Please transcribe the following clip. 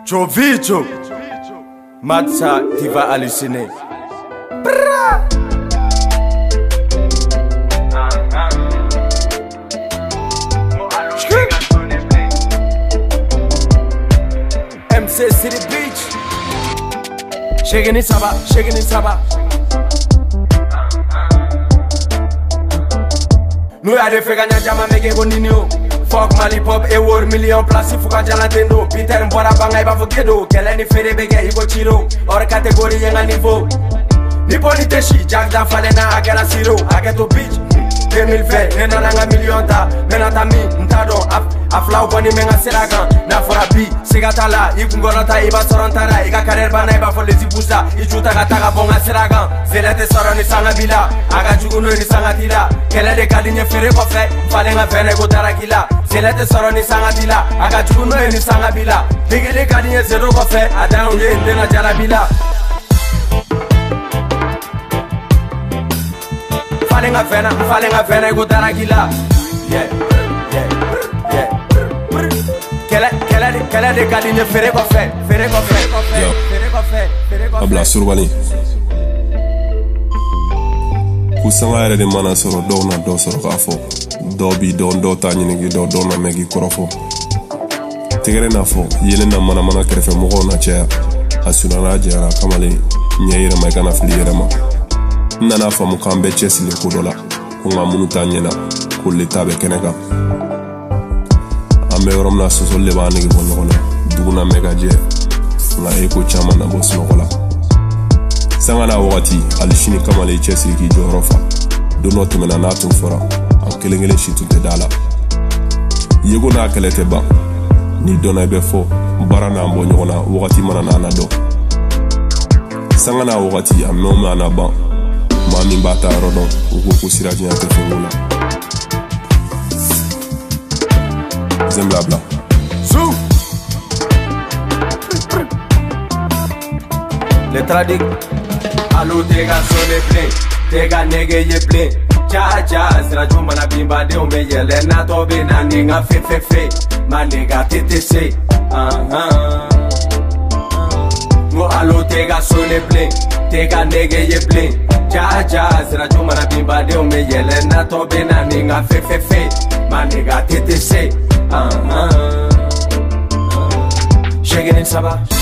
Jovicho Matsa Diva halluciné. MC City Beach. Shaking it saba, shaking it saba. Nous y'a des faits gagnants, jama mege bonino. Fuck Mali pop et war million place il faut qu'à la tendo. Peter Mbora banga iba fokedo. Quelle est fere bege ibo chiro. Hors catégorie yenga niveau. Ni politeshi, Jack da falena agela siro. Ageto beach 2020, nena nanga million ta. Mena tami, ntado aflau boni menga seragan. Na fora bi, sigatala, ikungolota iba sorontara. Ika karer bana iba fo lezi busa. Ijuta gataga bonga seragan. Zelete soroni sanga bila. Aga juguno ni sanga tila. Kele de kadinye fere kofe. Falenga fene go tarakila. Zelete soroni sanga tila. Aga juguno ni sanga bila. Bigi de kadinye zero kofe. Ada unye indena jara bila. Falenga fena go tarakila. Yeah, yeah, yeah. Kele de kadinye fere kofe. Fere kofe. Abla surbani. Kusanga yɛrɛ de mana sɔrɔ dɔw na dɔ sɔrɔ k'a fɔ dɔw bi dɔn dɔw ta ɲinigi dɔw na mɛgi kɔrɔfɔ tɛgɛrɛ n'a fɔ yelen na manamana kɛrɛfɛ mɔgɔw na caya a sunana jɛra kamalen ɲɛ yɛrɛma I kana fili yɛrɛma n nana faamu k'an bɛɛ cɛsiri ko dɔ la ko nka minnu t'a ɲɛna ko leta bɛ kɛnɛ kan an bɛ yɔrɔ min na sɔsɔli de b'an nege bɔ ɲɔgɔn na dugu na mɛ ka jɛ nka e ko caman na bɔ sunɔgɔ la sanga n'a wagati hali sini kamalen I cɛsiri k'i jɔyɔrɔ fa don dɔ tɛmɛna n'a tun fɔra an kelen kelen si tun tɛ da la yego n'a kɛlɛ tɛ ban ni dɔnna I bɛ fɔ baara n'an bɔ ɲɔgɔn na wagati mana n'a na dɔn sanga n'a wagati a mɛn o mɛn a na ban maa min b'a ta yɔrɔ dɔn o ko ko sira diɲɛ tɛ fɛn ko la Zemblabla Zou Le tradik Allo tega sone plein Tega nege ye plein Cha cha sira jumba na bimba de umbe yele na tobe na ninga fe Ma nega TTC Ngo allo tega sone plein Tega nege ye plein Cha cha sira jumba na bimba de umbe yele na tobe na ninga fe Ma nega TTC Shaking it saba